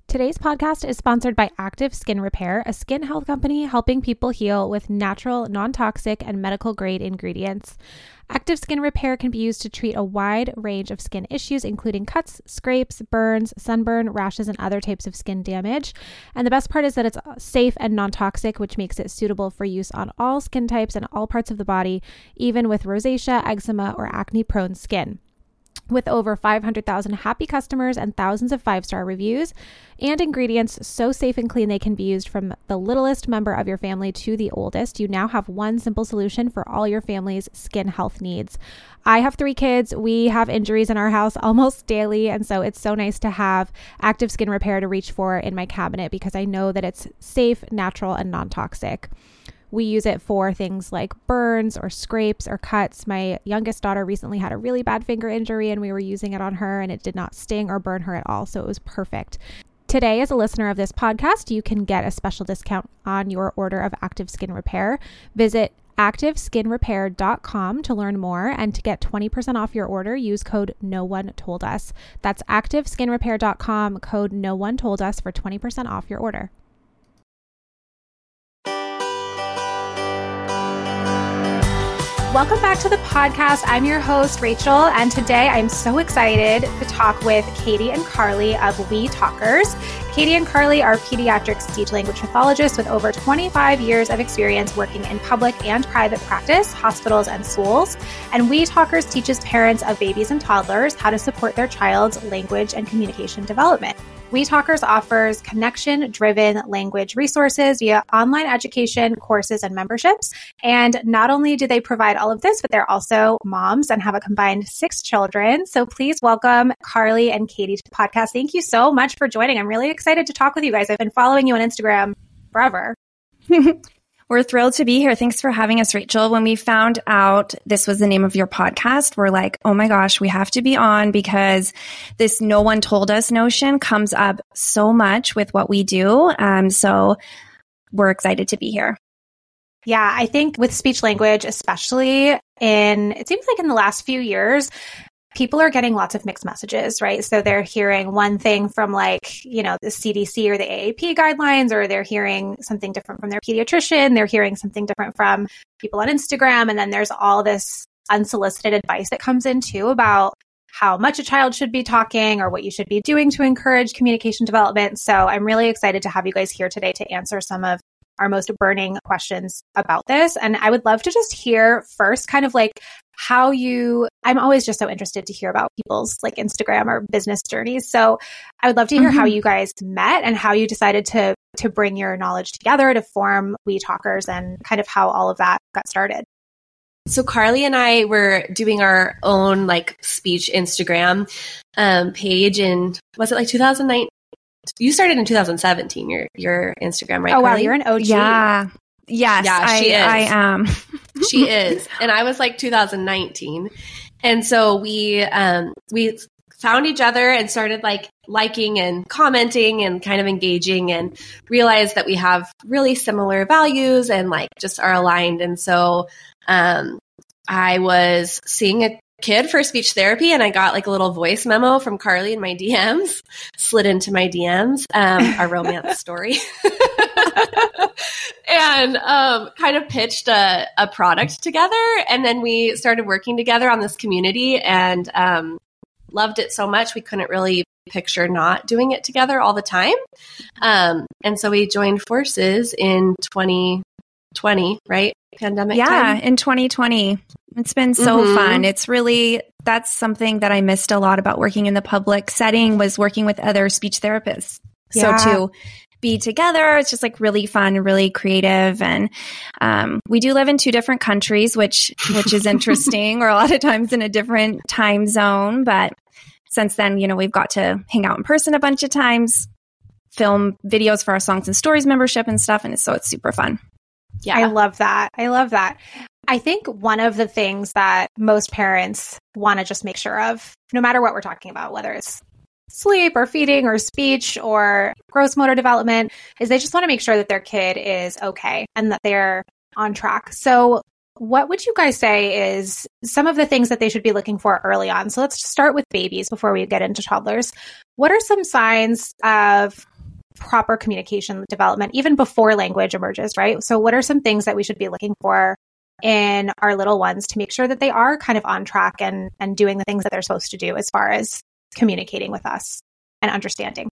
Today's podcast is sponsored by Active Skin Repair, a skin health company helping people heal with natural, non-toxic, and medical-grade ingredients. Active Skin Repair can be used to treat a wide range of skin issues, including cuts, scrapes, burns, sunburn, rashes, and other types of skin damage. And the best part is that it's safe and non-toxic, which makes it suitable for use on all skin types and all parts of the body, even with rosacea, eczema, or acne-prone skin. With over 500,000 happy customers and thousands of 5-star reviews and ingredients so safe and clean they can be used from the littlest member of your family to the oldest, you now have one simple solution for all your family's skin health needs. I have 3 kids. We have injuries in our house almost daily, and so it's so nice to have Active Skin Repair to reach for in my cabinet because I know that it's safe, natural, and non-toxic. We use it for things like burns or scrapes or cuts. My youngest daughter recently had a really bad finger injury and we were using it on her and it did not sting or burn her at all. So it was perfect. Today, as a listener of this podcast, you can get a special discount on your order of Active Skin Repair. Visit activeskinrepair.com to learn more, and to get 20% off your order, use code NOONETOLDUS. That's activeskinrepair.com, code NOONETOLDUS for 20% off your order. Welcome back to the podcast. I'm your host, Rachel, and today I'm so excited to talk with Katie and Carly of We Talkers. Katie and Carly are pediatric speech-language pathologists with over 25 years of experience working in public and private practice, hospitals, and schools. And We Talkers teaches parents of babies and toddlers how to support their child's language and communication development. We Talkers offers connection-driven language resources via online education, courses, and memberships. And not only do they provide all of this, but they're also moms and have a combined 6 children. So please welcome Carly and Katie to the podcast. Thank you so much for joining. I'm really excited to talk with you guys. I've been following you on Instagram forever. We're thrilled to be here. Thanks for having us, Rachel. When we found out this was the name of your podcast, we're like, oh my gosh, we have to be on because this no one told us notion comes up so much with what we do. So we're excited to be here. Yeah, I think with speech language, especially it seems like in the last few years, people are getting lots of mixed messages, right? So they're hearing one thing from the CDC or the AAP guidelines, or they're hearing something different from their pediatrician. They're hearing something different from people on Instagram. And then there's all this unsolicited advice that comes in too about how much a child should be talking or what you should be doing to encourage communication development. So I'm really excited to have you guys here today to answer some of our most burning questions about this. And I would love to just hear first kind of I'm always just so interested to hear about people's Instagram or business journeys. So I would love to hear how you guys met and how you decided to bring your knowledge together to form We Talkers and kind of how all of that got started. So Carly and I were doing our own speech Instagram page in, was it 2009? You started in 2017, your Instagram, right? Oh, wow. Carly? You're an OG. Yeah. Yes, yeah, she is. I am. She is. And I was 2019. And so we found each other and started liking and commenting and kind of engaging and realized that we have really similar values and just are aligned. And so I was seeing a kid for speech therapy and I got a little voice memo from Carly in my DMs, slid into my DMs, our romance story. And kind of pitched a product together. And then we started working together on this community and loved it so much we couldn't really picture not doing it together all the time. And so we joined forces in 2020, right? Pandemic time? In 2020. It's been so fun. It's really, that's something that I missed a lot about working in the public setting, was working with other speech therapists. Yeah. So to be together, it's just really fun and really creative. And we do live in 2 different countries, which is interesting. We're a lot of times in a different time zone. But since then, we've got to hang out in person a bunch of times, film videos for our Songs and Stories membership and stuff. And it's super fun. Yeah. I love that. I think one of the things that most parents want to just make sure of, no matter what we're talking about, whether it's sleep or feeding or speech or gross motor development, is they just want to make sure that their kid is okay and that they're on track. So what would you guys say is some of the things that they should be looking for early on? So let's start with babies before we get into toddlers. What are some signs of proper communication development, even before language emerges, right? So what are some things that we should be looking for in our little ones to make sure that they are kind of on track and doing the things that they're supposed to do as far as communicating with us and understanding?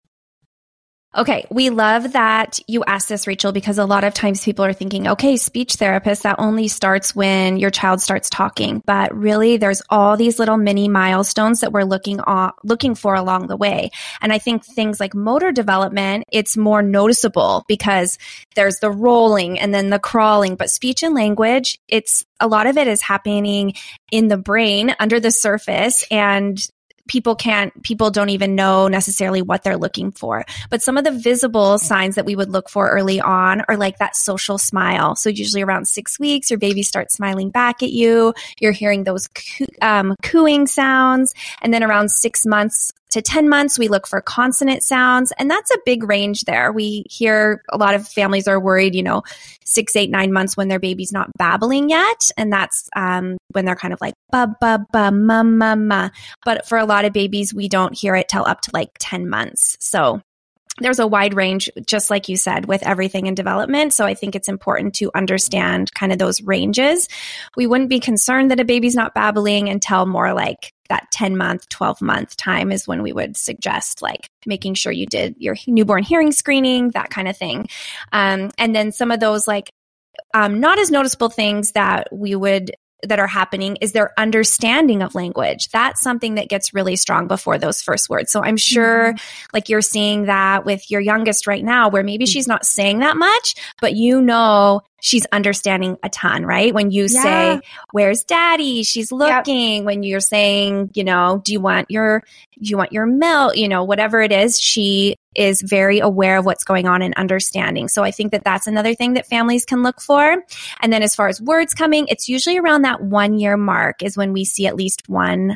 Okay, we love that you asked this, Rachel, because a lot of times people are thinking, okay, speech therapist, that only starts when your child starts talking. But really, there's all these little mini milestones that we're looking for along the way. And I think things like motor development, it's more noticeable because there's the rolling and then the crawling. But speech and language, a lot of it is happening in the brain under the surface, and people don't even know necessarily what they're looking for. But some of the visible signs that we would look for early on are like that social smile. So usually around 6 weeks, your baby starts smiling back at you. You're hearing those cooing sounds. And then around 6 months to 10 months, we look for consonant sounds. And that's a big range there. We hear a lot of families are worried, 6, 8, 9 months when their baby's not babbling yet. And that's when they're kind of like, ba, ba, ba, ma, ma, ma. But for a lot of babies, we don't hear it till up to like 10 months. So there's a wide range, just like you said, with everything in development. So I think it's important to understand kind of those ranges. We wouldn't be concerned that a baby's not babbling until more like that 10-month, 12-month time is when we would suggest like making sure you did your newborn hearing screening, that kind of thing. And then some of those like not as noticeable things that are happening is their understanding of language. That's something that gets really strong before those first words. So I'm sure like you're seeing that with your youngest right now, where maybe she's not saying that much, but she's understanding a ton, right? When you say, where's daddy? She's looking. Yep. When you're saying, do you want your milk? Whatever it is, she is very aware of what's going on and understanding. So I think that that's another thing that families can look for. And then as far as words coming, it's usually around that 1 year mark is when we see at least one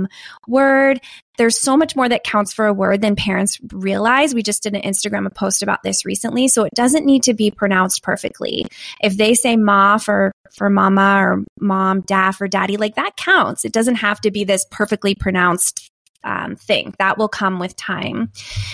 word. There's so much more that counts for a word than parents realize. We just did an Instagram post about this recently. So it doesn't need to be pronounced perfectly. If they say ma for mama or mom, da for daddy, like that counts. It doesn't have to be this perfectly pronounced thing. That will come with time.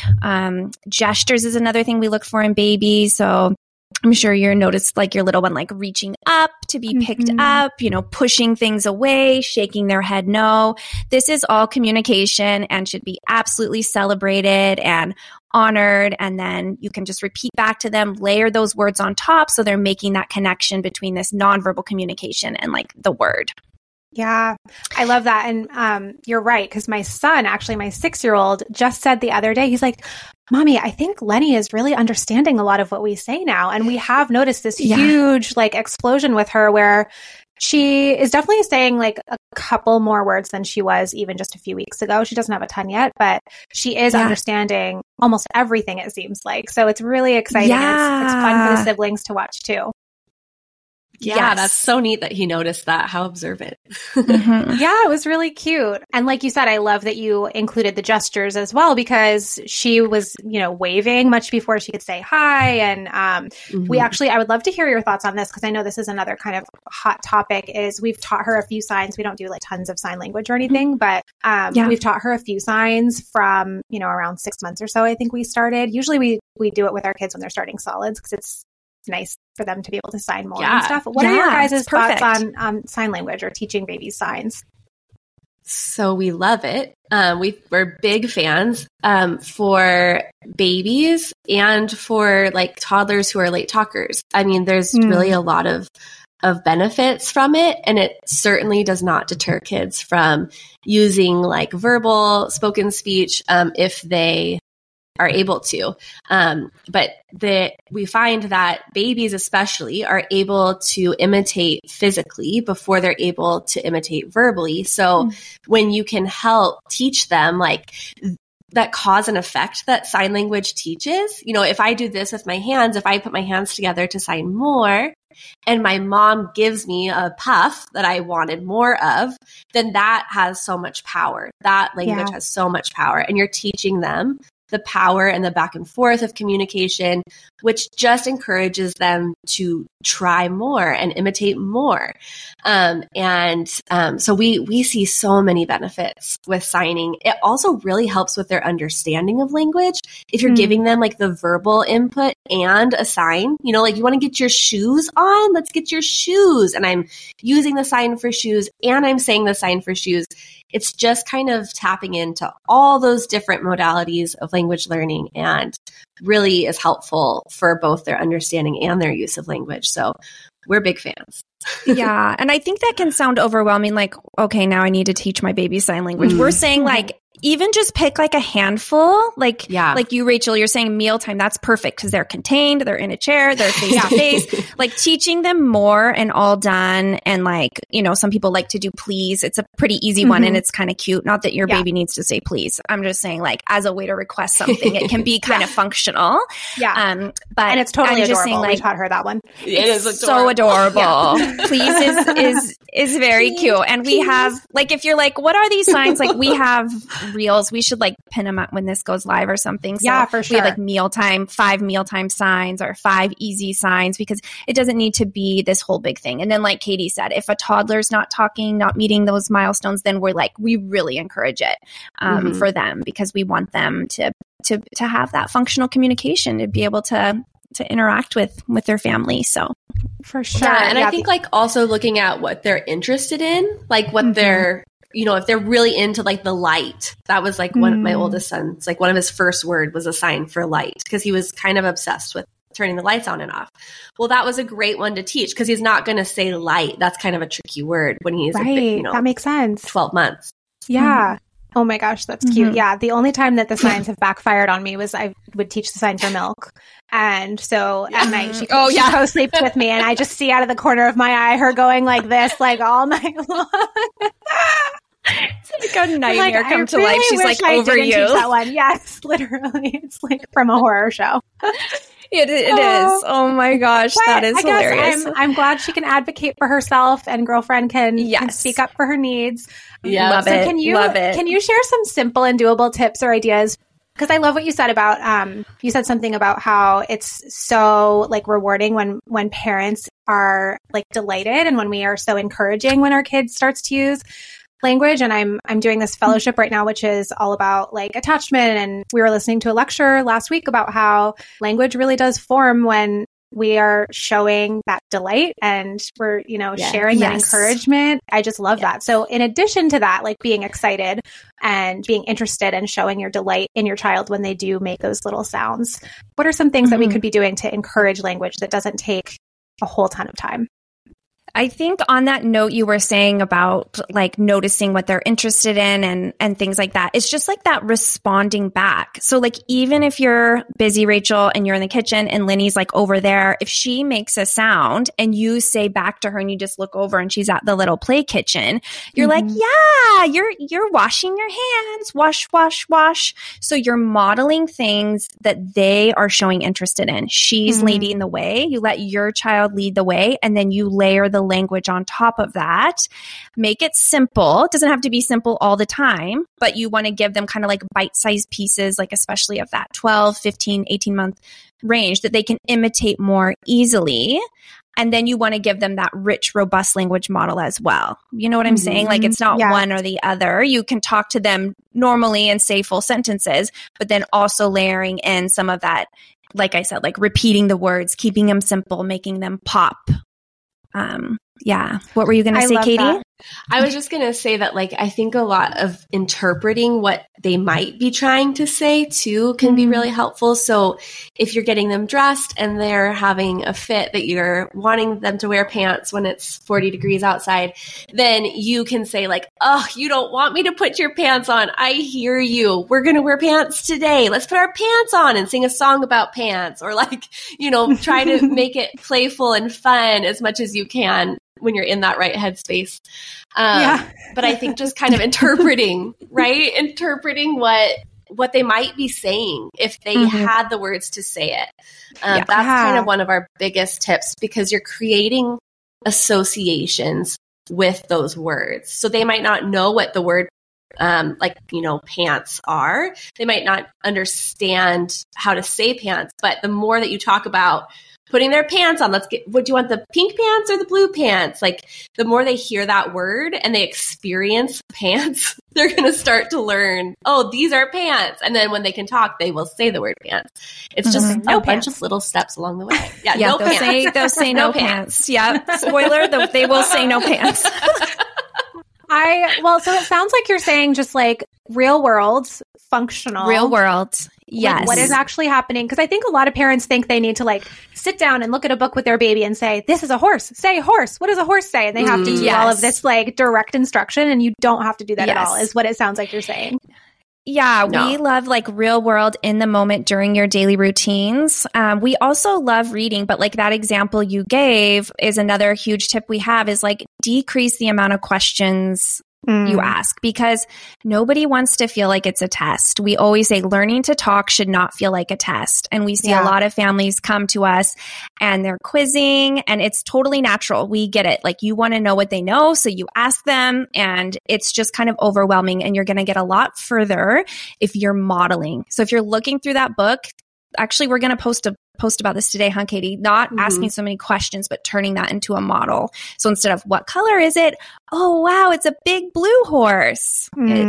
Gestures is another thing we look for in babies. So I'm sure you're noticed like your little one, like reaching up to be picked up, pushing things away, shaking their head no. This is all communication and should be absolutely celebrated and honored. And then you can just repeat back to them, layer those words on top. So they're making that connection between this nonverbal communication and like the word. Yeah, I love that. And you're right, because my son, actually my 6-year-old, just said the other day, he's like, Mommy, I think Lenny is really understanding a lot of what we say now. And we have noticed this huge like explosion with her where she is definitely saying like a couple more words than she was even just a few weeks ago. She doesn't have a ton yet, but she is understanding almost everything, it seems like. So it's really exciting. It's fun for the siblings to watch too. Yeah, that's so neat that he noticed that. How observant. Yeah, it was really cute. And like you said, I love that you included the gestures as well, because she was, waving much before she could say hi. And I would love to hear your thoughts on this, because I know this is another kind of hot topic, is we've taught her a few signs. We don't do like tons of sign language or anything, but we've taught her a few signs from, around 6 months or so, I think we started. Usually we do it with our kids when they're starting solids, because it's nice for them to be able to sign more and stuff. What are your guys' thoughts on sign language or teaching babies signs? So we love it. We're big fans for babies and for like toddlers who are late talkers. I mean, there's really a lot of benefits from it, and it certainly does not deter kids from using like verbal spoken speech if they are able to. But we find that babies especially are able to imitate physically before they're able to imitate verbally. So when you can help teach them like that cause and effect that sign language teaches, if I do this with my hands, if I put my hands together to sign more, and my mom gives me a puff that I wanted more of, then that has so much power. That language has so much power. And you're teaching them the power and the back and forth of communication, which just encourages them to try more and imitate more. So we see so many benefits with signing. It also really helps with their understanding of language. If you're giving them like the verbal input and a sign, you know, like you want to get your shoes on, let's get your shoes. And I'm using the sign for shoes and I'm saying the sign for shoes. It's just kind of tapping into all those different modalities of language learning and really is helpful for both their understanding and their use of language. So we're big fans. Yeah. And I think that can sound overwhelming. Like, okay, now I need to teach my baby sign language. We're saying like, even just pick like a handful, like you, Rachel, you're saying mealtime. That's perfect because they're contained, they're in a chair, they're face to face. Like teaching them more and all done. And like, you know, some people like to do please. It's a pretty easy one and it's kind of cute. Not that your baby needs to say please. I'm just saying like as a way to request something, it can be kind of functional. Yeah. But and it's totally I'm adorable. Just saying, like, we taught her that one. It is so adorable. Please is very cute. And we have like, if you're like, what are these signs? Like we have reels. We should like pin them up when this goes live or something. So yeah, for sure. We have like mealtime, 5 mealtime signs or 5 easy signs because it doesn't need to be this whole big thing. And then like Katie said, if a toddler's not talking, not meeting those milestones, then we really encourage it for them because we want them to have that functional communication, to be able to interact with their family. So for sure. Yeah, and I think like also looking at what they're interested in, like what they're, you know, if they're really into like the light, that was like one of my oldest sons, like one of his first word was a sign for light because he was kind of obsessed with turning the lights on and off. Well, that was a great one to teach because he's not going to say light. That's kind of a tricky word when he's right. a bit, you know, that makes sense. 12 months. Yeah. Oh my gosh, that's cute. Yeah. The only time that the signs have backfired on me was I would teach the sign for milk. And so at night she co-sleeps with me and I just see out of the corner of my eye her going like this, like all night long. It's like a nightmare come to life. She's like over you. That one. Yes, literally. It's like from a horror show. It is. Oh my gosh, that is hilarious. I'm glad she can advocate for herself and girlfriend can speak up for her needs. Yeah, love it. Can you share some simple and doable tips or ideas? Because I love what you said about, you said something about how it's so like rewarding when parents are like delighted and when we are so encouraging when our kids starts to use language. And I'm doing this fellowship right now, which is all about like attachment. And we were listening to a lecture last week about how language really does form when we are showing that delight and we're, you know, sharing that encouragement. I just love that. So in addition to that, like being excited and being interested and showing your delight in your child when they do make those little sounds, what are some things that we could be doing to encourage language that doesn't take a whole ton of time? I think on that note you were saying about like noticing what they're interested in and things like that, it's just like that responding back. So like even if you're busy, Rachel, and you're in the kitchen and Linny's like over there, if she makes a sound and you say back to her and you just look over and she's at the little play kitchen, you're like, yeah, you're washing your hands, wash, wash, wash. So you're modeling things that they are showing interested in. She's leading the way. You let your child lead the way and then you layer the language on top of that. Make it simple. It doesn't have to be simple all the time, but you want to give them kind of like bite-sized pieces, like especially of that 12, 15, 18-month range that they can imitate more easily. And then you want to give them that rich, robust language model as well. You know what I'm saying? Like it's not one or the other. You can talk to them normally and say full sentences, but then also layering in some of that, like I said, like repeating the words, keeping them simple, making them pop. What were you going to say, Katie? That. I was just going to say that, like, I think a lot of interpreting what they might be trying to say too can be really helpful. So if you're getting them dressed and they're having a fit that you're wanting them to wear pants when it's 40 degrees outside, then you can say like, oh, you don't want me to put your pants on. I hear you. We're going to wear pants today. Let's put our pants on and sing a song about pants, or like, you know, try to make it playful and fun as much as you can when you're in that right headspace. But I think just kind of interpreting, right? Interpreting what they might be saying if they had the words to say it. That's kind of one of our biggest tips, because you're creating associations with those words. So they might not know what the word like, pants are. They might not understand how to say pants, but the more that you talk about putting their pants on, would you want the pink pants or the blue pants? Like, the more they hear that word and they experience pants, they're going to start to learn, oh, these are pants. And then when they can talk, they will say the word pants. It's just bunch of little steps along the way. Yeah, no pants. They'll say no pants. Yeah. Spoiler, they will say no pants. So it sounds like you're saying just like real world, functional. Real world. Yes. Like what is actually happening? Because I think a lot of parents think they need to like sit down and look at a book with their baby and say, this is a horse. Say horse. What does a horse say? And they have to do all of this like direct instruction, and you don't have to do that at all, is what it sounds like you're saying. Yeah, we love like real world in the moment during your daily routines. We also love reading, but like that example you gave is another huge tip we have is like decrease the amount of questions you ask, because nobody wants to feel like it's a test. We always say learning to talk should not feel like a test. And we see a lot of families come to us and they're quizzing, and it's totally natural. We get it. Like, you want to know what they know, so you ask them, and it's just kind of overwhelming, and you're going to get a lot further if you're modeling. So if you're looking through that book, actually, we're going to post about this today, huh, Katie? Not asking so many questions, but turning that into a model. So instead of what color is it? Oh, wow, it's a big blue horse.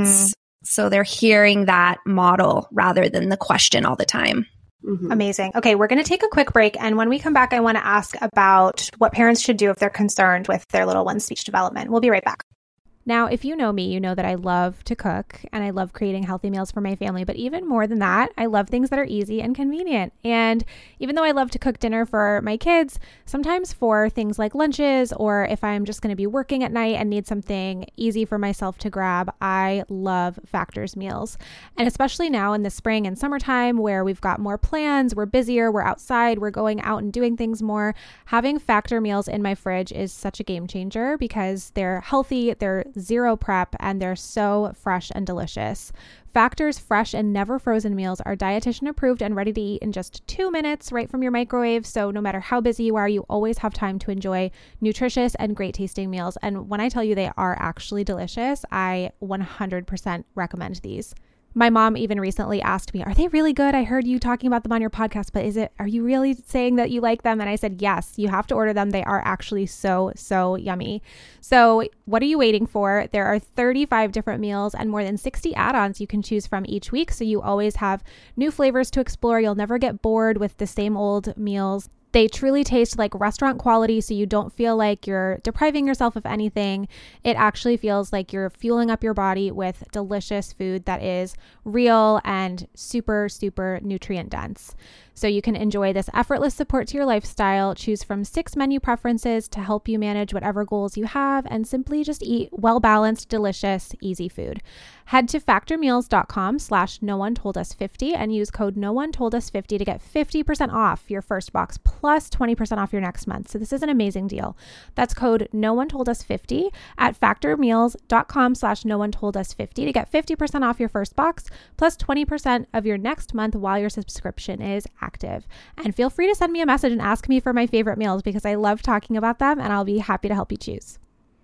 So they're hearing that model rather than the question all the time. Amazing. Okay, we're going to take a quick break. And when we come back, I want to ask about what parents should do if they're concerned with their little one's speech development. We'll be right back. Now, if you know me, you know that I love to cook and I love creating healthy meals for my family. But even more than that, I love things that are easy and convenient. And even though I love to cook dinner for my kids, sometimes for things like lunches, or if I'm just going to be working at night and need something easy for myself to grab, I love Factor's meals. And especially now in the spring and summertime where we've got more plans, we're busier, we're outside, we're going out and doing things more, having Factor meals in my fridge is such a game changer because they're healthy, they're zero prep, and they're so fresh and delicious. Factor's fresh and never frozen meals are dietitian approved and ready to eat in just 2 minutes right from your microwave. So no matter how busy you are, you always have time to enjoy nutritious and great tasting meals. And when I tell you they are actually delicious, I 100% recommend these. My mom even recently asked me, are they really good? I heard you talking about them on your podcast, but are you really saying that you like them? And I said, yes, you have to order them. They are actually so, so yummy. So what are you waiting for? There are 35 different meals and more than 60 add-ons you can choose from each week. So you always have new flavors to explore. You'll never get bored with the same old meals. They truly taste like restaurant quality, so you don't feel like you're depriving yourself of anything. It actually feels like you're fueling up your body with delicious food that is real and super, super nutrient dense. So you can enjoy this effortless support to your lifestyle, choose from 6 menu preferences to help you manage whatever goals you have, and simply just eat well-balanced, delicious, easy food. Head to factormeals.com/no-one-told-us-50 and use code no-one-told-us-50 to get 50% off your first box plus 20% off your next month. So this is an amazing deal. That's code no-one-told-us-50 at factormeals.com/no-one-told-us-50 to get 50% off your first box plus 20% of your next month while your subscription is active. And feel free to send me a message and ask me for my favorite meals because I love talking about them and I'll be happy to help you choose.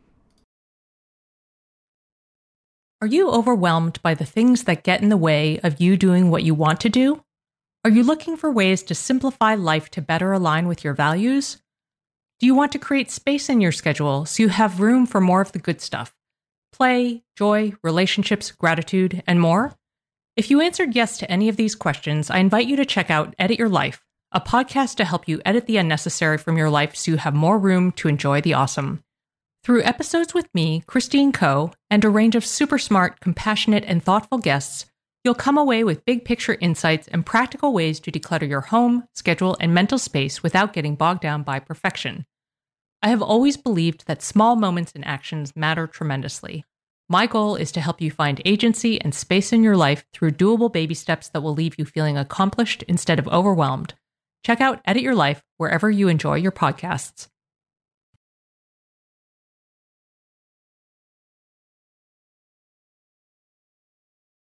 Are you overwhelmed by the things that get in the way of you doing what you want to do? Are you looking for ways to simplify life to better align with your values? Do you want to create space in your schedule so you have room for more of the good stuff? Play, joy, relationships, gratitude, and more? If you answered yes to any of these questions, I invite you to check out Edit Your Life, a podcast to help you edit the unnecessary from your life so you have more room to enjoy the awesome. Through episodes with me, Christine Coe, and a range of super smart, compassionate, and thoughtful guests, you'll come away with big picture insights and practical ways to declutter your home, schedule, and mental space without getting bogged down by perfection. I have always believed that small moments and actions matter tremendously. My goal is to help you find agency and space in your life through doable baby steps that will leave you feeling accomplished instead of overwhelmed. Check out Edit Your Life wherever you enjoy your podcasts.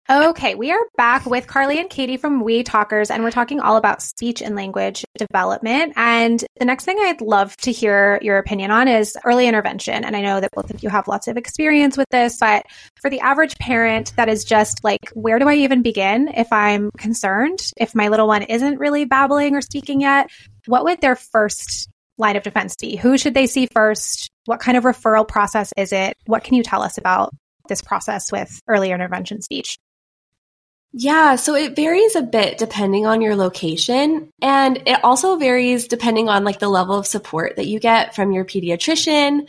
Okay, we are back with Carly and Katie from We Talkers, and we're talking all about speech and language development. And the next thing I'd love to hear your opinion on is early intervention. And I know that both of you have lots of experience with this, but for the average parent that is just like, where do I even begin if I'm concerned? If my little one isn't really babbling or speaking yet, what would their first line of defense be? Who should they see first? What kind of referral process is it? What can you tell us about this process with early intervention speech? Yeah, so it varies a bit depending on your location. And it also varies depending on like the level of support that you get from your pediatrician,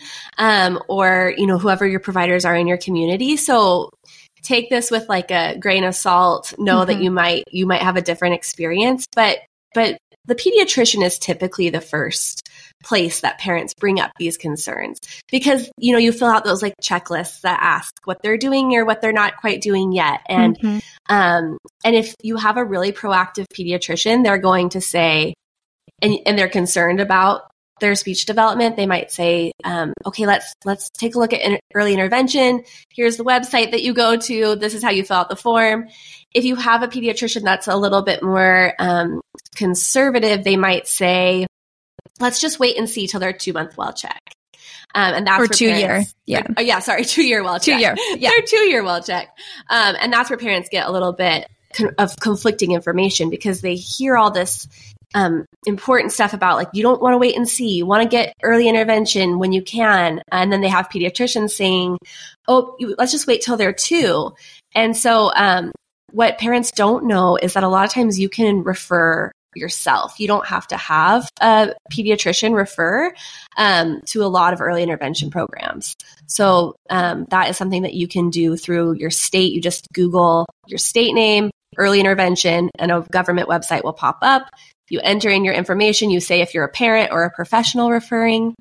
or, whoever your providers are in your community. So take this with like a grain of salt, know that you might have a different experience, but the pediatrician is typically the first place that parents bring up these concerns because, you fill out those like checklists that ask what they're doing or what they're not quite doing yet. And, and if you have a really proactive pediatrician, they're going to say, and they're concerned about their speech development, they might say, okay, let's take a look at early intervention. Here's the website that you go to. This is how you fill out the form. If you have a pediatrician that's a little bit more conservative, they might say, let's just wait and see till their 2-month well check. And that's or 2-year. Yeah. 2-year well check. 2-year. Yeah. Their 2-year well check. And that's where parents get a little bit of conflicting information because they hear all this important stuff about like, you don't want to wait and see, you want to get early intervention when you can. And then they have pediatricians saying, let's just wait till they're 2. And so what parents don't know is that a lot of times you can refer yourself. You don't have to have a pediatrician refer to a lot of early intervention programs. So that is something that you can do through your state. You just Google your state name, early intervention, and a government website will pop up. You enter in your information. You say if you're a parent or a professional referring,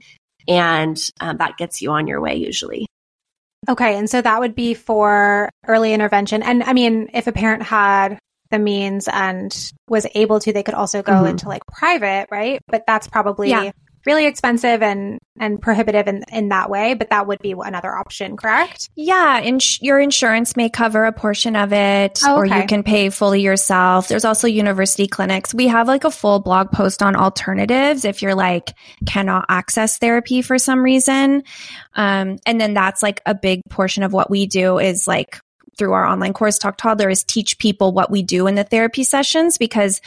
and that gets you on your way usually. Okay. And so that would be for early intervention. And I mean, if a parent had the means and was able to, they could also go into like private, right? But that's probably really expensive and prohibitive in that way. But that would be another option, correct? Yeah. Your insurance may cover a portion of it, or you can pay fully yourself. There's also university clinics. We have like a full blog post on alternatives if you're like cannot access therapy for some reason. And then that's like a big portion of what we do is like through our online course, Talk Toddler, is teach people what we do in the therapy sessions, because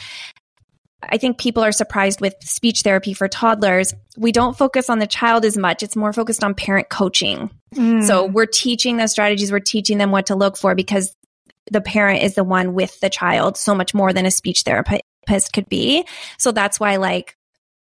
I think people are surprised with speech therapy for toddlers. We don't focus on the child as much. It's more focused on parent coaching. So we're teaching the strategies, we're teaching them what to look for because the parent is the one with the child so much more than a speech therapist could be. So that's why like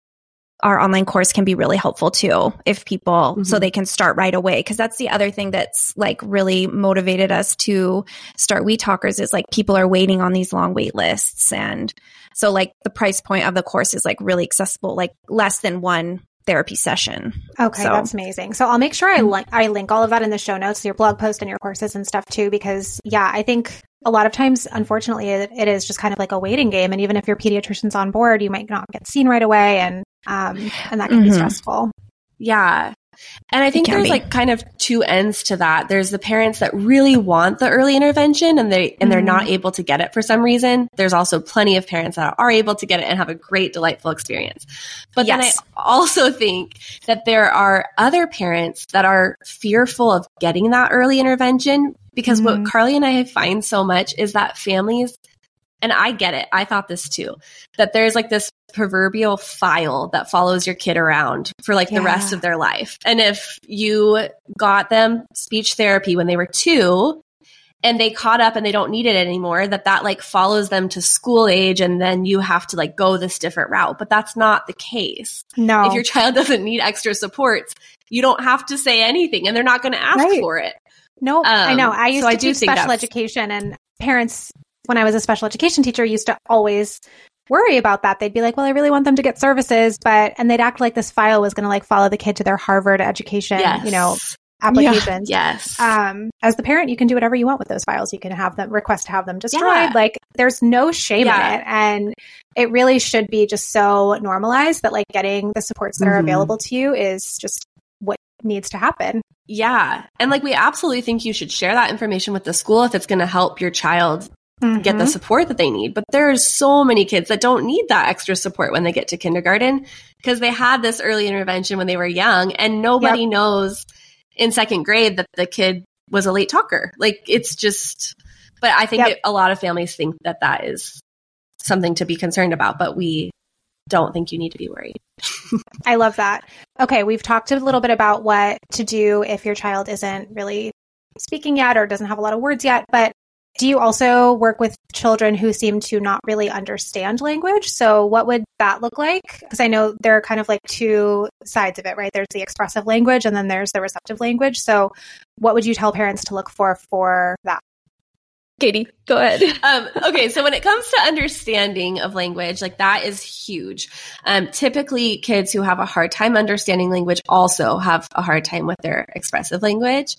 our online course can be really helpful too, if people, so they can start right away. Cause that's the other thing that's like really motivated us to start We Talkers is like people are waiting on these long wait lists. And so like the price point of the course is like really accessible, like less than one therapy session. Okay. That's amazing. So I'll make sure I link all of that in the show notes, your blog post and your courses and stuff too, because I think a lot of times, unfortunately, it is just kind of like a waiting game. And even if your pediatrician's on board, you might not get seen right away. And that can be stressful. Yeah. And I think there's like kind of two ends to that. There's the parents that really want the early intervention and they're not able to get it for some reason. There's also plenty of parents that are able to get it and have a great, delightful experience. But then I also think that there are other parents that are fearful of getting that early intervention because what Carly and I find so much is that families, and I get it, I thought this too, that there's like this proverbial file that follows your kid around for like the rest of their life. And if you got them speech therapy when they were 2 and they caught up and they don't need it anymore, that like follows them to school age and then you have to like go this different route. But that's not the case. No. If your child doesn't need extra supports, you don't have to say anything and they're not going to ask for it. No, I know. I used to do special education, and parents, when I was a special education teacher, used to always worry about that. They'd be like, well, I really want them to get services, and they'd act like this file was going to like follow the kid to their Harvard education, applications. Yes. As the parent, you can do whatever you want with those files. You can have them request to have them destroyed. Like there's no shame in it. And it really should be just so normalized that like getting the supports that are available to you is just what needs to happen. Yeah. And like, we absolutely think you should share that information with the school if it's going to help your child get the support that they need. But there's so many kids that don't need that extra support when they get to kindergarten because they had this early intervention when they were young, and nobody knows in second grade that the kid was a late talker. Like, it's just, but I think a lot of families think that that is something to be concerned about, but we don't think you need to be worried. I love that. Okay, we've talked a little bit about what to do if your child isn't really speaking yet or doesn't have a lot of words yet, but do you also work with children who seem to not really understand language? So what would that look like? Because I know there are kind of like two sides of it, right? There's the expressive language and then there's the receptive language. So what would you tell parents to look for that? Katie, go ahead. Okay, so when it comes to understanding of language, like that is huge. Typically, kids who have a hard time understanding language also have a hard time with their expressive language.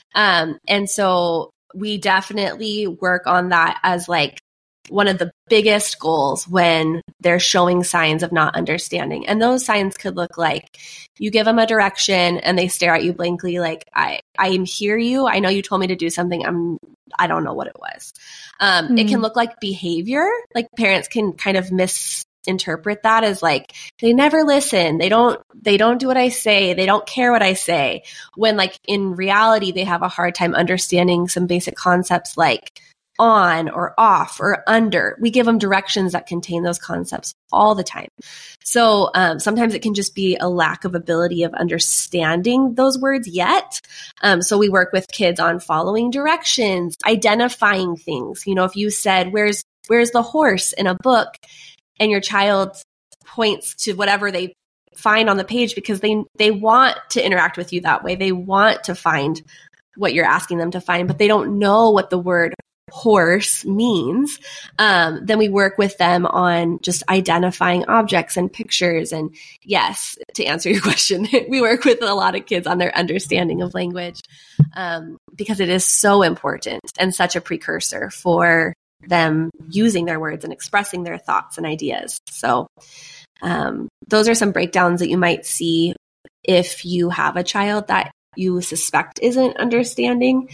And so we definitely work on that as like one of the biggest goals when they're showing signs of not understanding. And those signs could look like you give them a direction and they stare at you blankly, like, I hear you. I know you told me to do something. I don't know what it was. It can look like behavior. Like, parents can kind of misinterpret that as like, they never listen. They don't do what I say. They don't care what I say. When like in reality, they have a hard time understanding some basic concepts like on or off or under. We give them directions that contain those concepts all the time. So sometimes it can just be a lack of ability of understanding those words yet. So we work with kids on following directions, identifying things. You know, if you said, where's the horse in a book, and your child points to whatever they find on the page because they want to interact with you that way. They want to find what you're asking them to find, but they don't know what the word horse means. Then we work with them on just identifying objects and pictures. And yes, to answer your question, we work with a lot of kids on their understanding of language because it is so important and such a precursor for them using their words and expressing their thoughts and ideas. So those are some breakdowns that you might see if you have a child that you suspect isn't understanding.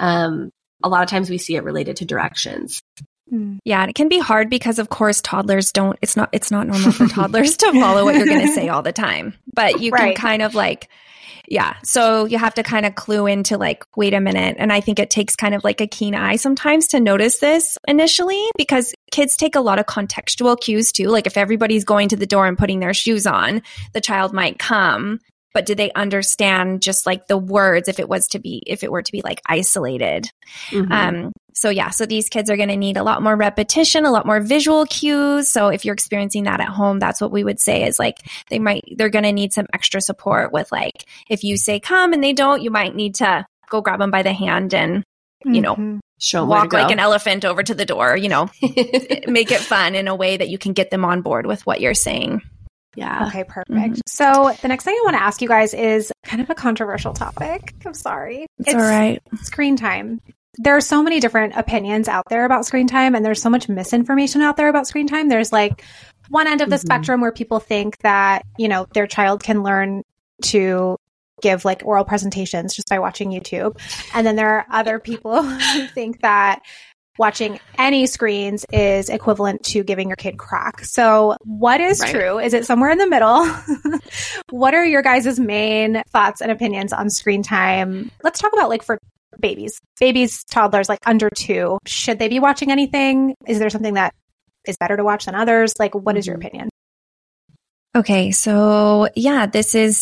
A lot of times we see it related to directions. Yeah, and it can be hard because, of course, toddlers don't, it's not normal for toddlers to follow what you're going to say all the time. But you can kind of like, so you have to kind of clue into like, wait a minute. And I think it takes kind of like a keen eye sometimes to notice this initially, because kids take a lot of contextual cues too. Like if everybody's going to the door and putting their shoes on, the child might come. But do they understand just like the words if it were to be like isolated? So these kids are going to need a lot more repetition, a lot more visual cues. So if you're experiencing that at home, that's what we would say is like they're going to need some extra support with like, if you say come and they don't, you might need to go grab them by the hand and, you know, walk like an elephant over to the door, you know, make it fun in a way that you can get them on board with what you're saying. Yeah. Okay, perfect. So the next thing I want to ask you guys is kind of a controversial topic. I'm sorry. It's all right. Screen time. There are so many different opinions out there about screen time, and there's so much misinformation out there about screen time. There's like one end of the spectrum where people think that, you know, their child can learn to give like oral presentations just by watching YouTube. And then there are other people who think that watching any screens is equivalent to giving your kid crack. So what is true? Is it somewhere in the middle? What are your guys' main thoughts and opinions on screen time? Let's talk about like for babies, toddlers, like under 2. Should they be watching anything? Is there something that is better to watch than others? Like, what is your opinion? Okay, so yeah, this is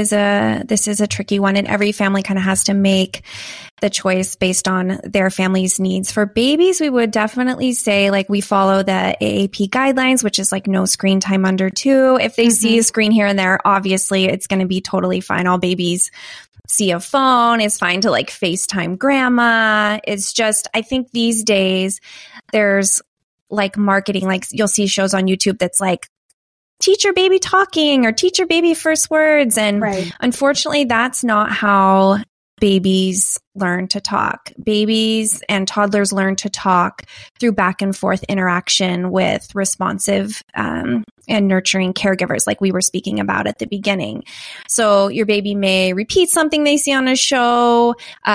a tricky one, and every family kind of has to make the choice based on their family's needs. For babies, we would definitely say like we follow the AAP guidelines, which is like no screen time under 2. If they see a screen here and there, obviously it's going to be totally fine. All babies see a phone. It's fine to like FaceTime grandma. It's just, I think these days there's like marketing, like you'll see shows on YouTube that's like, teach your baby talking or teach your baby first words. And unfortunately, that's not how babies learn to talk. Babies and toddlers learn to talk through back and forth interaction with responsive and nurturing caregivers, like we were speaking about at the beginning. So your baby may repeat something they see on a show,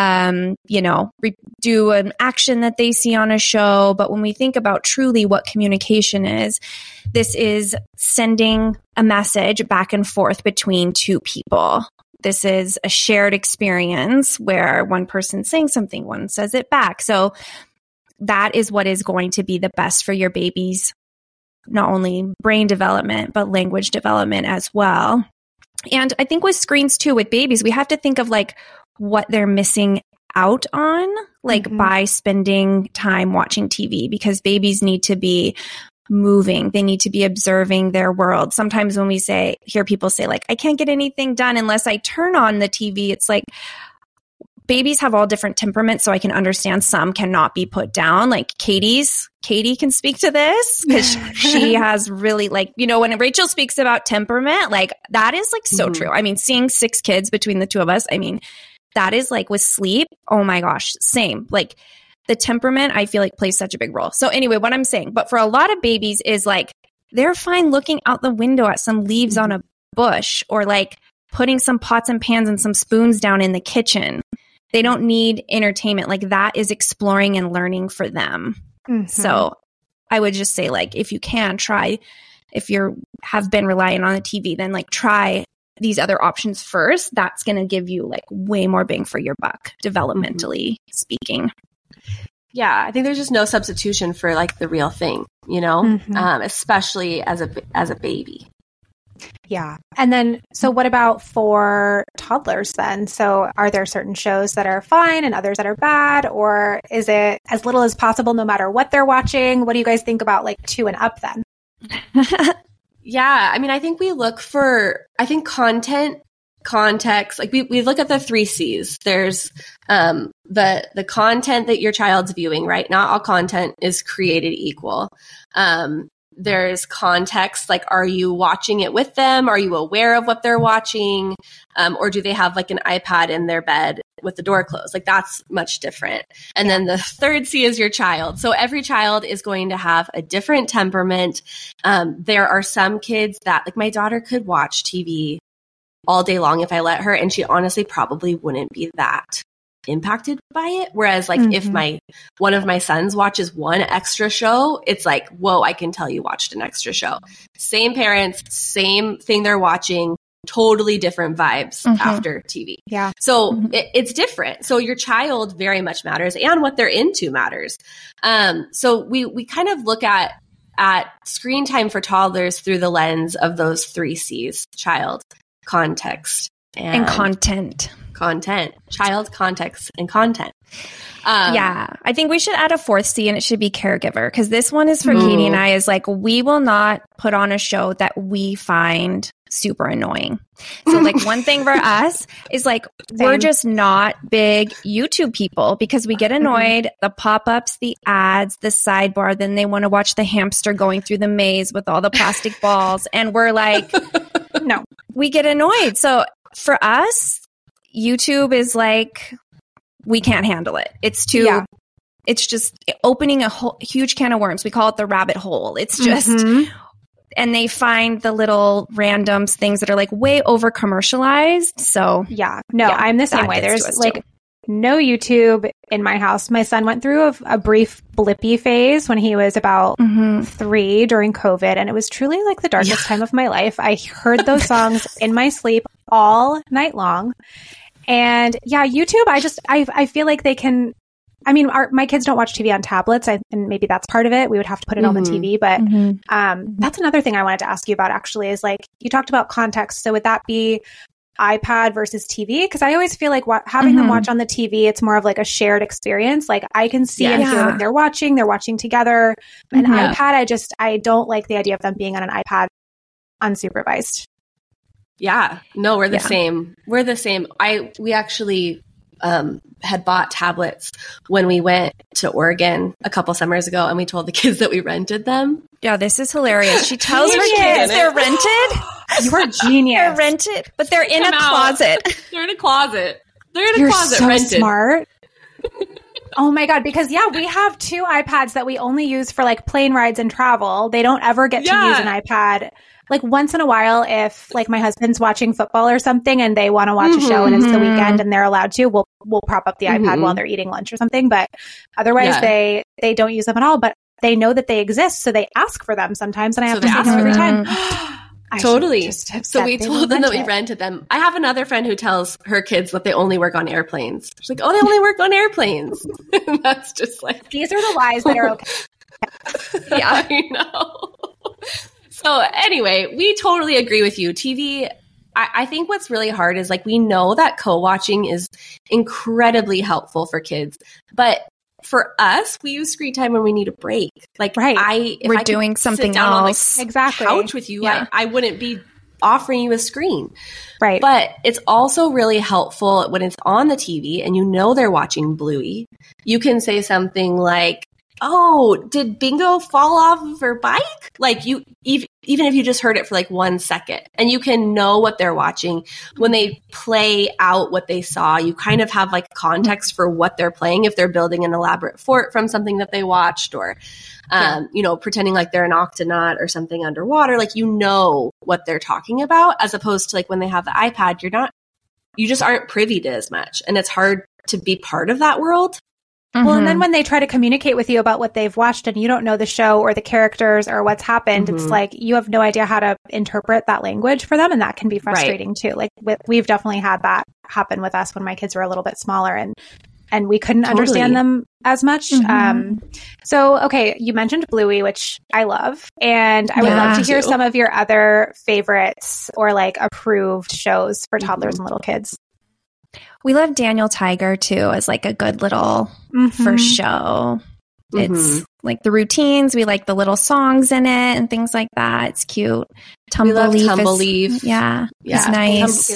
do an action that they see on a show. But when we think about truly what communication is, this is sending a message back and forth between two people. This is a shared experience where one person's saying something, one says it back. So that is what is going to be the best for your baby's not only brain development, but language development as well. And I think with screens too, with babies, we have to think of like what they're missing out on, like by spending time watching TV, because babies need to be moving. They need to be observing their world. Sometimes when we hear people say like, I can't get anything done unless I turn on the TV. It's like babies have all different temperaments. So I can understand some cannot be put down. Like Katie can speak to this because she has really like, when Rachel speaks about temperament, like that is like so true. I mean, seeing 6 kids between the two of us, I mean, that is like with sleep. Oh my gosh, same. Like the temperament, I feel like plays such a big role. So anyway, what I'm saying, but for a lot of babies is like, they're fine looking out the window at some leaves on a bush or like putting some pots and pans and some spoons down in the kitchen. They don't need entertainment. Like that is exploring and learning for them. So I would just say like, if you can try, if have been relying on the TV, then like try these other options first. That's going to give you like way more bang for your buck, developmentally speaking. Yeah, I think there's just no substitution for like the real thing, especially as a baby. Yeah. And then, so what about for toddlers then? So are there certain shows that are fine and others that are bad? Or is it as little as possible no matter what they're watching? What do you guys think about like 2 and up then? Yeah. I mean, I think we look for, content, context, like we look at the 3 C's. There's the content that your child's viewing, right? Not all content is created equal. There's context, like are you watching it with them? Are you aware of what they're watching? Or do they have like an iPad in their bed with the door closed? Like that's much different. And then the 3rd C is your child. So every child is going to have a different temperament. There are some kids that, like my daughter could watch TV all day long if I let her, and she honestly probably wouldn't be that impacted by it. Whereas like if one of my sons watches one extra show, it's like, whoa, I can tell you watched an extra show. Same parents, same thing they're watching, totally different vibes after TV. Yeah. So it's different. So your child very much matters, and what they're into matters. So we kind of look at screen time for toddlers through the lens of those 3 C's: child, context, and content. Child, context, and content. I think we should add a 4th C, and it should be caregiver, because this one is for Katie and I, is like, we will not put on a show that we find super annoying. So like one thing for us is like, we're just not big YouTube people, because we get annoyed, the pop-ups, the ads, the sidebar, then they want to watch the hamster going through the maze with all the plastic balls. And we're like, no, we get annoyed. So for us, YouTube is like, we can't handle it. It's too, it's just opening a huge can of worms. We call it the rabbit hole. It's just, and they find the little randoms things that are like way over commercialized. So I'm the same way. There's like no YouTube in my house. My son went through a brief Blippi phase when he was about 3 during COVID. And it was truly like the darkest time of my life. I heard those songs in my sleep all night long. And YouTube, I feel like they can, I mean, my kids don't watch TV on tablets, and maybe that's part of it. We would have to put it on the TV. But that's another thing I wanted to ask you about, actually, is like, you talked about context. So would that be iPad versus TV? Because I always feel like having them watch on the TV, it's more of like a shared experience. Like I can see and hear what they're watching together. An iPad, I don't like the idea of them being on an iPad unsupervised. Yeah, no, we're the same. We're the same. We actually had bought tablets when we went to Oregon a couple summers ago, and we told the kids that we rented them. Yeah, this is hilarious. She tells her kids they're rented. You are genius. They're rented, but they're in a closet. They're in a closet. They're in a You're closet so rented. smart. Oh my God. Because we have 2 iPads that we only use for like plane rides and travel. They don't ever get to use an iPad. Like once in a while, if like my husband's watching football or something and they want to watch a show and it's the weekend and they're allowed to, we'll prop up the iPad while they're eating lunch or something. But otherwise they don't use them at all, but they know that they exist. So they ask for them sometimes and I have to say them every time. Totally. So we told them that we rented them. I have another friend who tells her kids that they only work on airplanes. She's like, oh, they only work on airplanes. And that's just like, these are the lies that are okay. Yeah, I know. So anyway, we totally agree with you. TV, I think what's really hard is like we know that co-watching is incredibly helpful for kids, but for us, we use screen time when we need a break. Like we're doing something else. On the couch with you, I wouldn't be offering you a screen. Right. But it's also really helpful when it's on the TV and you know they're watching Bluey. You can say something like, oh, did Bingo fall off of her bike? Like you, even if you just heard it for like 1 second and you can know what they're watching when they play out what they saw, you kind of have like context for what they're playing. If they're building an elaborate fort from something that they watched or, pretending like they're an octonaut or something underwater, like, you know what they're talking about, as opposed to like when they have the iPad, you just aren't privy to as much. And it's hard to be part of that world. Well, and then when they try to communicate with you about what they've watched and you don't know the show or the characters or what's happened, it's like you have no idea how to interpret that language for them. And that can be frustrating too. Like we've definitely had that happen with us when my kids were a little bit smaller and we couldn't understand them as much. So, okay, you mentioned Bluey, which I love. And I would love to hear some of your other favorites or like approved shows for toddlers and little kids. We love Daniel Tiger too as like a good little first show. It's like the routines. We like the little songs in it and things like that. It's cute. Tumbleleaf. It's nice.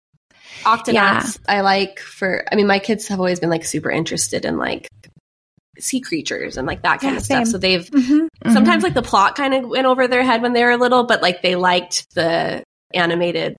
Octonauts, I like my kids have always been like super interested in like sea creatures and like that kind of stuff. So they've sometimes like the plot kind of went over their head when they were little, but like they liked the animated,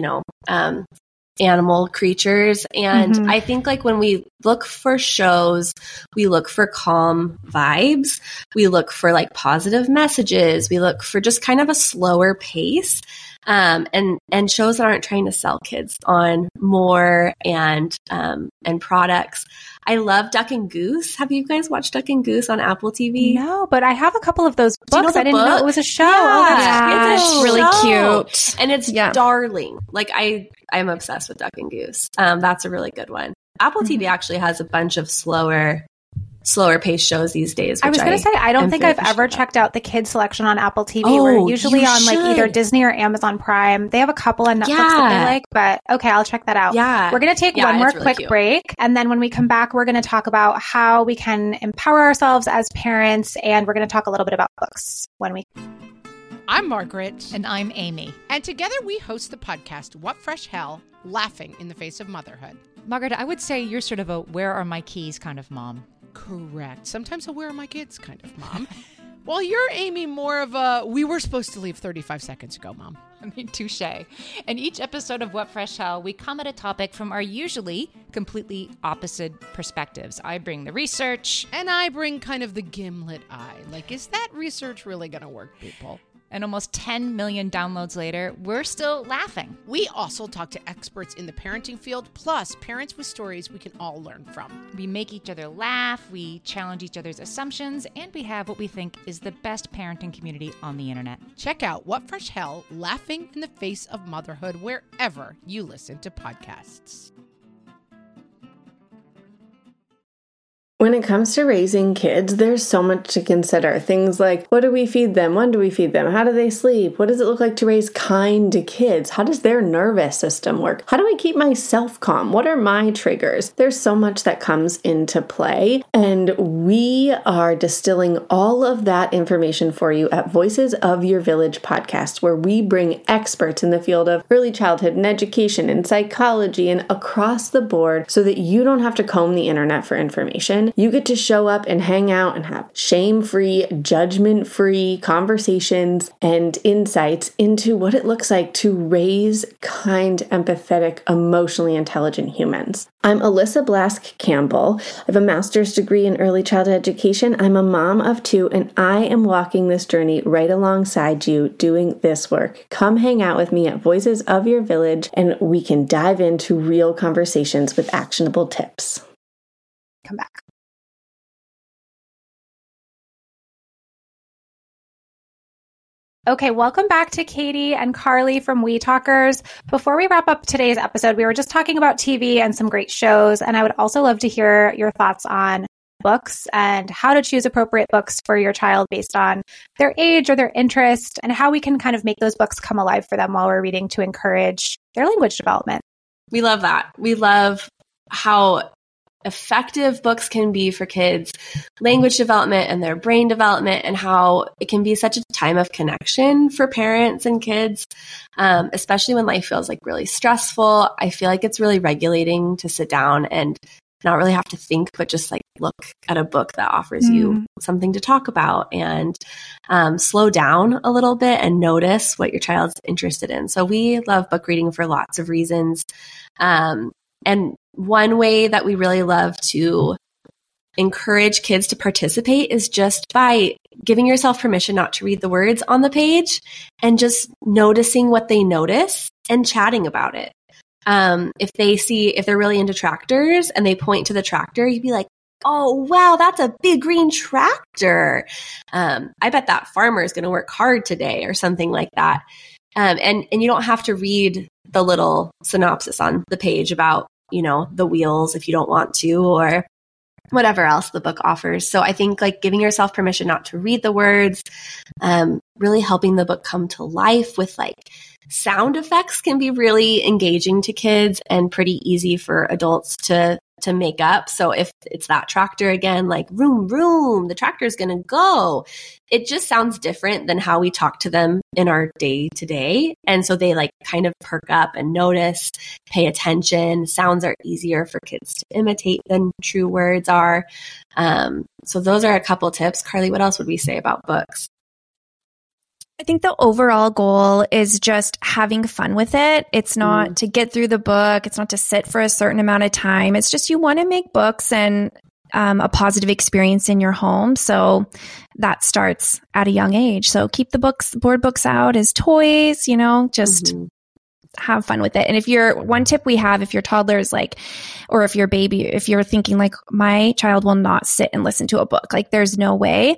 animal creatures. And I think like when we look for shows, we look for calm vibes. We look for like positive messages. We look for just kind of a slower pace. And shows that aren't trying to sell kids on more and products. I love Duck and Goose. Have you guys watched Duck and Goose on Apple TV? No, but I have a couple of those books. I didn't know it was a show. It's really cute. And it's darling. Like I'm obsessed with Duck and Goose. That's a really good one. Apple TV actually has a bunch of slower paced shows these days. I was going to say, I don't think I've ever checked out the kids selection on Apple TV. We're usually on like either Disney or Amazon Prime. They have a couple on Netflix that I like, but okay, I'll check that out. Yeah. We're going to take one more quick break. And then when we come back, we're going to talk about how we can empower ourselves as parents. And we're going to talk a little bit about books when we... I'm Margaret. And I'm Amy. And together we host the podcast, What Fresh Hell? Laughing in the Face of Motherhood. Margaret, I would say you're sort of a where are my keys kind of mom. Correct. Sometimes a where are my kids kind of mom. While you're, Amy, more of a we were supposed to leave 35 seconds ago, mom. I mean, touche. In each episode of What Fresh Hell, we come at a topic from our usually completely opposite perspectives. I bring the research. And I bring kind of the gimlet eye. Like, is that research really going to work, people? And almost 10 million downloads later, we're still laughing. We also talk to experts in the parenting field, plus parents with stories we can all learn from. We make each other laugh, we challenge each other's assumptions, and we have what we think is the best parenting community on the internet. Check out What Fresh Hell? Laughing in the Face of Motherhood wherever you listen to podcasts. When it comes to raising kids, there's so much to consider. Things like, what do we feed them? When do we feed them? How do they sleep? What does it look like to raise kind kids? How does their nervous system work? How do I keep myself calm? What are my triggers? There's so much that comes into play, and we are distilling all of that information for you at Voices of Your Village podcast, where we bring experts in the field of early childhood and education and psychology and across the board so that you don't have to comb the internet for information. fun. You get to show up and hang out and have shame-free, judgment-free conversations and insights into what it looks like to raise kind, empathetic, emotionally intelligent humans. I'm Alyssa Blask Campbell. I have a master's degree in early childhood education. I'm a mom of 2, and I am walking this journey right alongside you doing this work. Come hang out with me at Voices of Your Village, and we can dive into real conversations with actionable tips. Come back. Okay, welcome back to Katie and Carly from We Talkers. Before we wrap up today's episode, we were just talking about TV and some great shows, and I would also love to hear your thoughts on books and how to choose appropriate books for your child based on their age or their interest, and how we can kind of make those books come alive for them while we're reading to encourage their language development. We love that. We love how effective books can be for kids' language development and their brain development, and how it can be such a time of connection for parents and kids, especially when life feels like really stressful. I feel like it's really regulating to sit down and not really have to think, but just like look at a book that offers you something to talk about and slow down a little bit and notice what your child's interested in. So we love book reading for lots of reasons. And one way that we really love to encourage kids to participate is just by giving yourself permission not to read the words on the page and just noticing what they notice and chatting about it. If they're really into tractors and they point to the tractor, you'd be like, oh, wow, that's a big green tractor. I bet that farmer is going to work hard today, or something like that. And you don't have to read the little synopsis on the page about, the wheels if you don't want to, or whatever else the book offers. So I think like giving yourself permission not to read the words, really helping the book come to life with like sound effects can be really engaging to kids and pretty easy for adults to make up. So if it's that tractor again, like vroom, vroom, the tractor's going to go. It just sounds different than how we talk to them in our day to day. And so they like kind of perk up and notice, pay attention. Sounds are easier for kids to imitate than true words are. So those are a couple tips. Carly, what else would we say about books? I think the overall goal is just having fun with it. It's not to get through the book. It's not to sit for a certain amount of time. It's just you want to make books and a positive experience in your home. So that starts at a young age. So keep the board books out as toys, just have fun with it. And one tip we have, if your toddler is like, or if your baby, if you're thinking like, my child will not sit and listen to a book, like there's no way.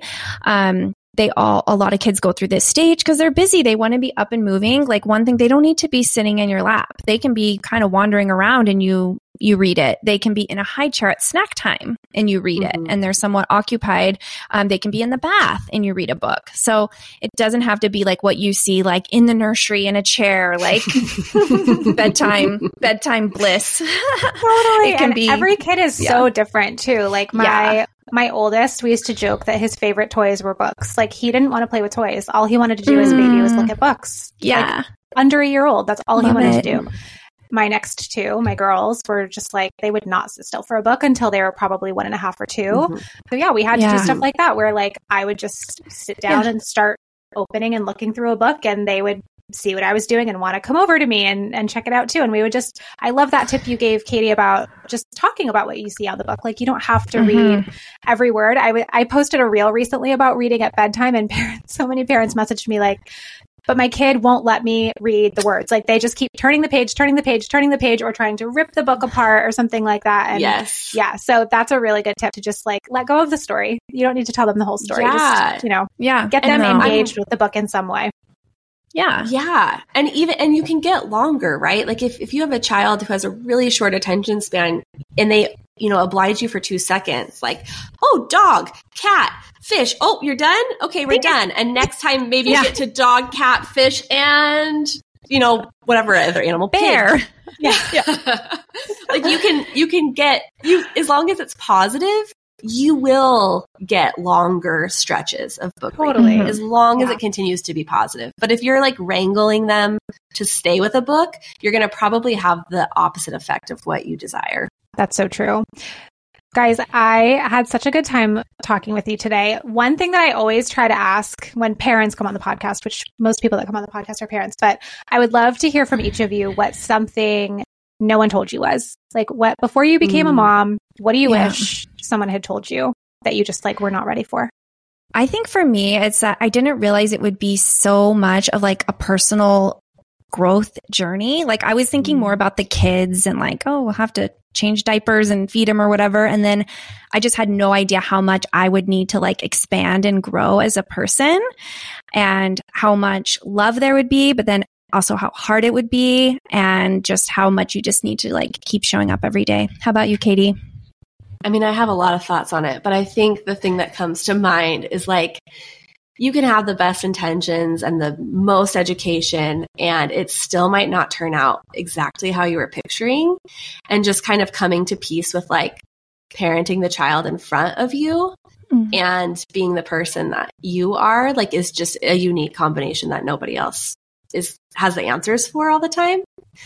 A lot of kids go through this stage because they're busy. They want to be up and moving. Like one thing, they don't need to be sitting in your lap. They can be kind of wandering around and you read it. They can be in a high chair at snack time and you read it and they're somewhat occupied. They can be in the bath and you read a book. So it doesn't have to be like what you see like in the nursery in a chair, like bedtime bliss. Totally. It can be every kid is so different too. Like my oldest, we used to joke that his favorite toys were books. Like he didn't want to play with toys. All he wanted to do as a baby was look at books. Yeah. Like, under a year old. That's all he wanted to do. My next two, my girls, were just like, they would not sit still for a book until they were probably 1.5 or 2. So yeah, we had to do stuff like that where like I would just sit down and start opening and looking through a book, and they would see what I was doing and want to come over to me and check it out too. And we would just, I love that tip you gave, Katie, about just talking about what you see out of the book. Like you don't have to read every word. I posted a reel recently about reading at bedtime, and so many parents messaged me like, but my kid won't let me read the words. Like they just keep turning the page, or trying to rip the book apart or something like that. And yeah, so that's a really good tip, to just like let go of the story. You don't need to tell them the whole story. Just, get them engaged with the book in some way. Yeah. And you can get longer, right? Like if you have a child who has a really short attention span and they, oblige you for 2 seconds, like, oh, dog, cat, fish. Oh, you're done? Okay, we're done. And next time maybe you get to dog, cat, fish, and, whatever other animal. Bear. Pig. Yeah. Like you can get, as long as it's positive, you will get longer stretches of book reading, as long as it continues to be positive. But if you're like wrangling them to stay with a book, you're going to probably have the opposite effect of what you desire. That's so true. Guys, I had such a good time talking with you today. One thing that I always try to ask when parents come on the podcast, which most people that come on the podcast are parents, but I would love to hear from each of you what something no one told you was. Like, what, before you became a mom, what do you wish someone had told you that you just like were not ready for? I think for me, it's that I didn't realize it would be so much of like a personal growth journey. Like I was thinking more about the kids and like, oh, we'll have to change diapers and feed them or whatever. And then I just had no idea how much I would need to like expand and grow as a person and how much love there would be, but then also how hard it would be and just how much you just need to like keep showing up every day. How about you, Katie? I mean, I have a lot of thoughts on it, but I think the thing that comes to mind is like, you can have the best intentions and the most education, and it still might not turn out exactly how you were picturing. And just kind of coming to peace with like parenting the child in front of you and being the person that you are, like, is just a unique combination that nobody else has the answers for all the time.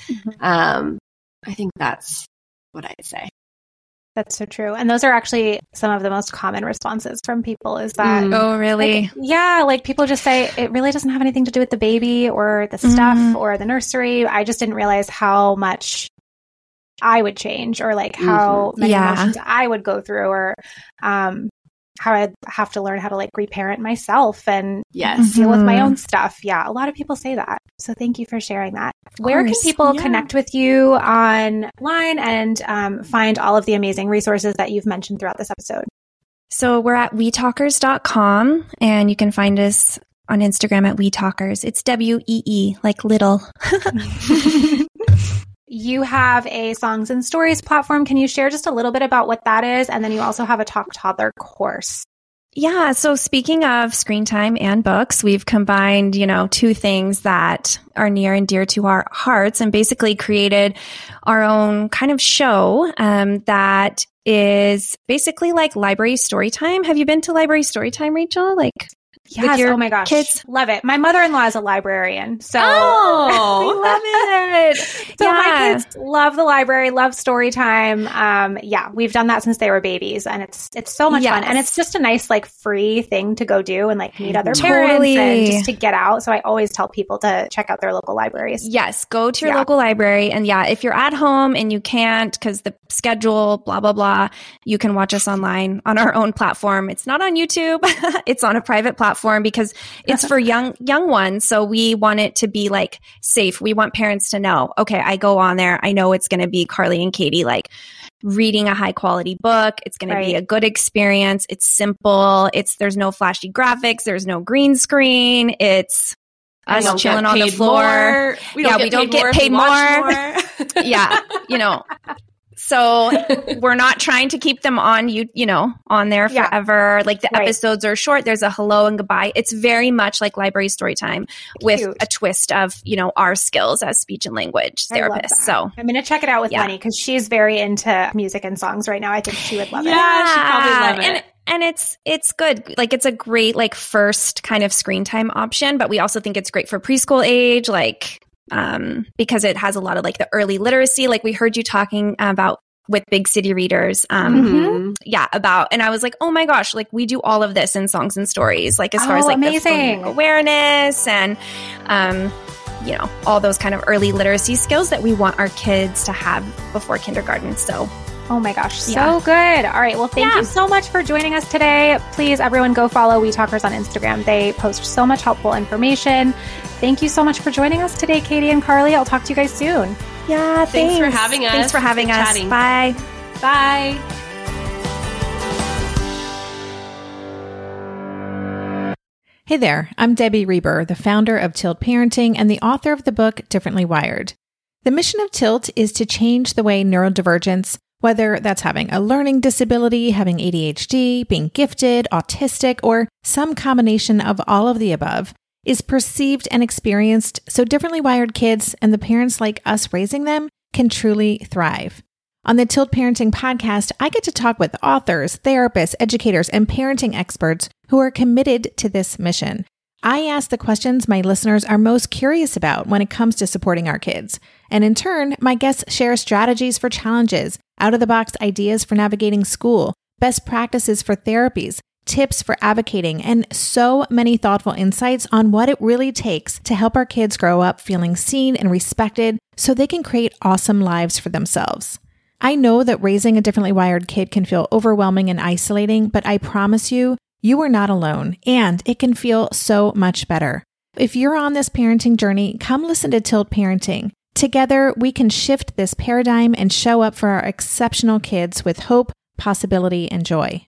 I think that's what I'd say. That's so true. And those are actually some of the most common responses from people is that, oh, really? Like, yeah, like people just say it really doesn't have anything to do with the baby or the stuff or the nursery. I just didn't realize how much I would change or like how many emotions I would go through or how I'd have to learn how to like reparent myself and deal with my own stuff. Yeah, a lot of people say that. So thank you for sharing that. Where can people connect with you online and find all of the amazing resources that you've mentioned throughout this episode? So we're at wetalkers.com and you can find us on Instagram at wetalkers. It's WEE, like little. You have a Songs and Stories platform. Can you share just a little bit about what that is? And then you also have a Talk Toddler course. Yeah. So speaking of screen time and books, we've combined, two things that are near and dear to our hearts and basically created our own kind of show that is basically like library story time. Have you been to library story time, Rachel? Yes. Oh my gosh. Kids? Love it. My mother-in-law is a librarian. So I love it. So my kids love the library, love story time. We've done that since they were babies and it's so much fun. And it's just a nice, like free thing to go do and like meet other parents and just to get out. So I always tell people to check out their local libraries. Yes. Go to your local library. And if you're at home and you can't because the schedule, blah, blah, blah, you can watch us online on our own platform. It's not on YouTube. It's on a private platform because it's for young ones. So we want it to be like safe. We want parents to know, okay, I go on there. I know it's going to be Carly and Katie, like reading a high quality book. It's going to be a good experience. It's simple. There's no flashy graphics. There's no green screen. It's us chilling on the floor. We don't get paid more. So we're not trying to keep them on on there forever. Like the episodes are short. There's a hello and goodbye. It's very much like library story time with a twist of, our skills as speech and language therapists. So I'm going to check it out with Lenny because she's very into music and songs right now. I think she would love it. Yeah, she'd probably love it. And it's good. Like it's a great like first kind of screen time option, but we also think it's great for preschool age, because it has a lot of like the early literacy, like we heard you talking about with Big City Readers, and I was like, oh my gosh, like we do all of this in Songs and Stories, like as far as like amazing the awareness and, all those kind of early literacy skills that we want our kids to have before kindergarten. So oh my gosh, so good. All right. Well, thank you so much for joining us today. Please, everyone, go follow We Talkers on Instagram. They post so much helpful information. Thank you so much for joining us today, Katie and Carly. I'll talk to you guys soon. Yeah, thanks for having us. Thanks for having us. Chatting. Bye. Bye. Hey there, I'm Debbie Reber, the founder of Tilt Parenting and the author of the book Differently Wired. The mission of Tilt is to change the way neurodivergence, whether that's having a learning disability, having ADHD, being gifted, autistic, or some combination of all of the above, is perceived and experienced so differently wired kids and the parents like us raising them can truly thrive. On the Tilt Parenting podcast, I get to talk with authors, therapists, educators, and parenting experts who are committed to this mission. I ask the questions my listeners are most curious about when it comes to supporting our kids. And in turn, my guests share strategies for challenges out-of-the-box ideas for navigating school, best practices for therapies, tips for advocating, and so many thoughtful insights on what it really takes to help our kids grow up feeling seen and respected so they can create awesome lives for themselves. I know that raising a differently wired kid can feel overwhelming and isolating, but I promise you, you are not alone, and it can feel so much better. If you're on this parenting journey, come listen to Tilt Parenting. Together, we can shift this paradigm and show up for our exceptional kids with hope, possibility, and joy.